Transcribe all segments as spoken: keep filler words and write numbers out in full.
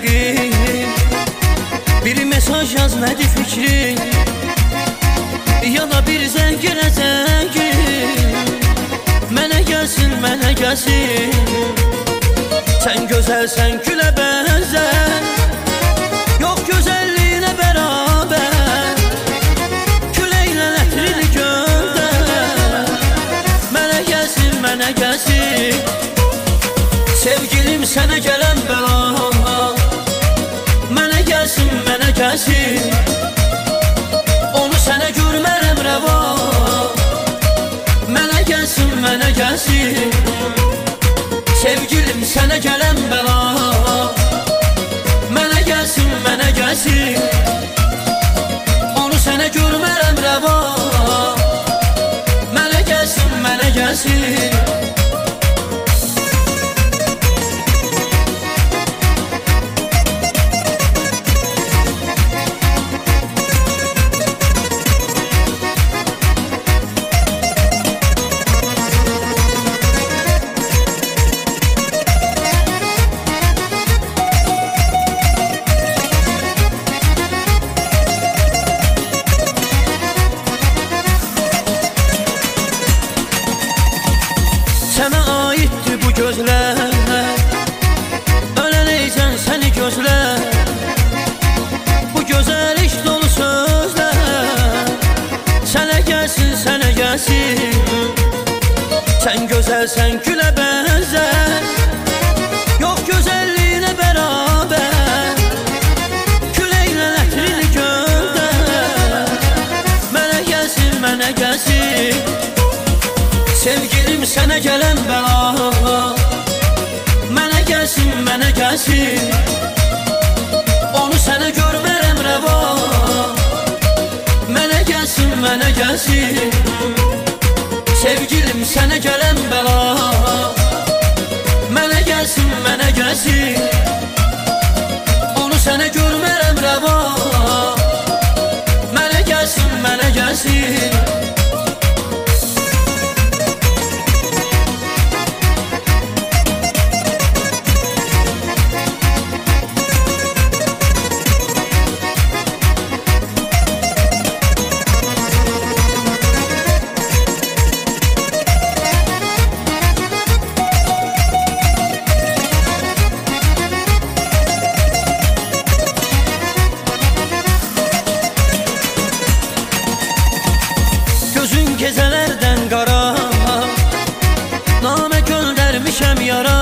rəqib, bir mesaj yazmədi fikrim, ya da bir zəng elə zəngim. Mənə gəlsin, mənə gəlsin, sən gözəlsən gülə bənzər, yox gözəlliyinə bərabər, küləklə ətrini göndər. Mənə gəlsin, mənə gəlsin, sevgilim sənə gələn bəla. Mənə gəlsin, mənə gəlsin, onu sənə görmərəm rəva. Mənə gəlsin, mənə gəlsin, sevgilim sənə gələn bəla. Mənə gəlsin, mənə gəlsin, onu sənə görmərəm rəva. Mənə gəlsin, mənə gəlsin. Sənə aiddir bu gözlər, ölənəyəcən səni gözlər. Bu gözəl iş dolu sözlər, sənə gəlsin, sənə gəlsin, sən gözəlsən gülə bənzər, yox gözəlliyinə bərabər, küləklə ətrini göndər. Mənə gəlsin, mənə gəlsin, sevgilim sənə gələn bəla. Mənə gəlsin, mənə gəlsin, onu sənə görmərəm rəva. Mənə gəlsin, mənə gəlsin, sevgilim sənə gələn bəla. Mənə gəlsin, mənə gəlsin, onu sənə görmərəm rəva. Mənə gəlsin, mənə gəlsin. Gecələrdən qara, namə göndərmişəm yara.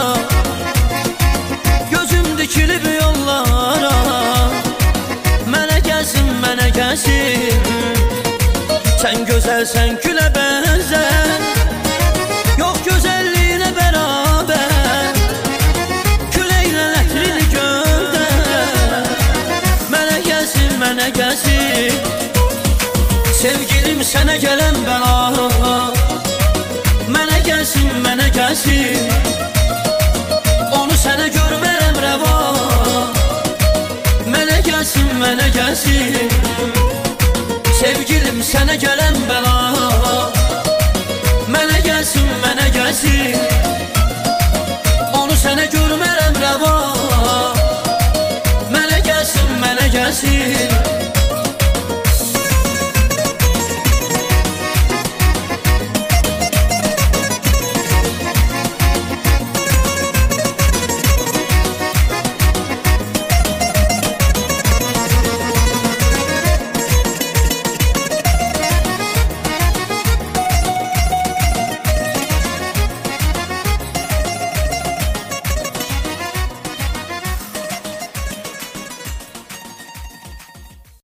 Gözüm dikilib yollara, mənə gəlsin, mənə gəlsin, sən gözəlsən gülə bənzər, yox gözəlliyinə bərabər, küləklə ətrini göndər. Mənə gəlsin, mənə gəlsin, sevgilim sənə gələn bəla. Mənə gəlsin, mənə gəlsin, onu sənə görmərəm rəva. Mənə gəlsin, mənə gəlsin, sevgilim sənə gələn bəla. Mənə gəlsin, mənə gəlsin,